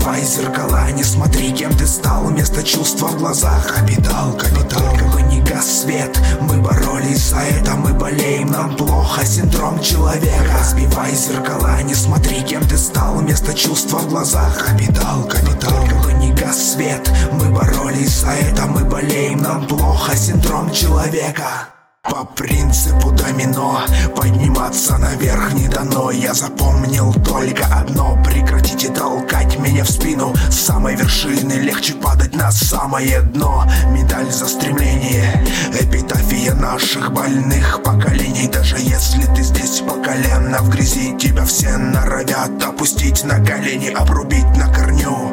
Разбивай зеркала, не смотри, кем ты стал. Вместо чувства в глазах капитал, капитал. Как бы не гас свет, мы боролись за это, мы болеем, нам плохо, синдром человека. Разбивай зеркала, не смотри, кем ты стал. Вместо чувства в глазах капитал, капитал. Как бы не гас свет, мы боролись за это, мы болеем, нам плохо, синдром человека. По принципу домино, подниматься наверх не дано. Я запомнил только одно: прекратите толкать меня в спину. С самой вершины легче падать на самое дно. Медаль за стремление, эпитафия наших больных поколений. Даже если ты здесь по колено в грязи, тебя все норовят опустить на колени, обрубить на корню.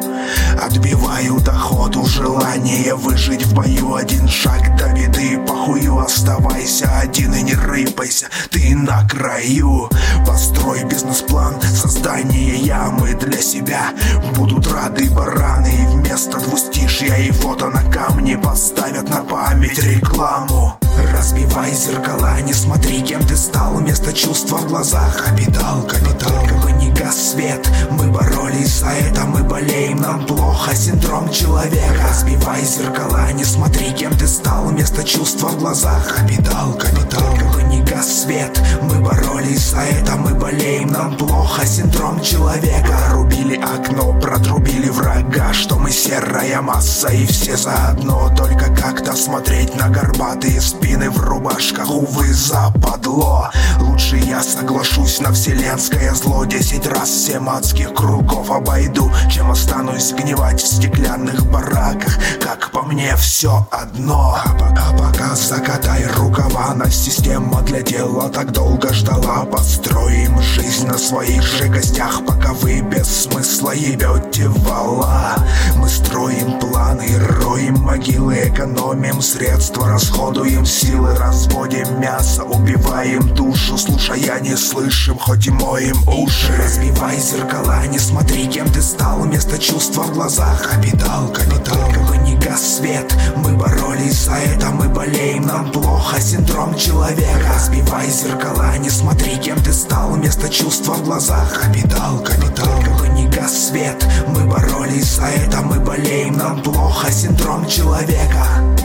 Отбивают охоту, желание выжить в бою. Один шаг до беды, похую, оставайся один и не рыпайся, ты на краю. Построй бизнес-план создания ямы для себя. Будут рады бараны, и вместо двустишья и фото на камне поставят на память рекламу. Разбивай зеркала, не смотри, кем ты стал. Вместо чувства в глазах капитал, капитал. Как бы не гас свет, мы боролись за это, мы болеем, нам плохо, синдром человека. Разбивай зеркала, не смотри, кем ты стал. Вместо чувства в глазах капитал, капитал. Как бы не гас свет, мы боролись за это, мы болеем, нам плохо, синдром человека. Рубили окно, протрубили врага, что мы серая масса и все заодно. Только как-то смотреть на горбатые спины в рубашках, увы, западло. Лучше я соглашусь на вселенское зло, 10 раз 7 адских кругов обойду, чем останусь гнивать в стеклянных бараках. Как по мне, все одно. А пока закатай рукава, нас система для дела так долго ждала. Построим жизнь на своих же костях, пока вы без смысла ебете вала. Мы строим планы, роем могилы, экономим средства, расходуем силы, разводим мясо, убиваем душу, слушая не слышим, хоть и моем уши. Разбивай зеркала, не смотри, кем ты стал. Вместо чувства в глазах капитал, капитал. Как бы не гас свет, мы боролись за это, мы болеем, нам плохо, синдром человека. Разбивай зеркала, не смотри, кем ты стал. Вместо чувства в глазах капитал, капитал. Как бы не гас свет, мы боролись за это, мы болеем, нам плохо, синдром человека.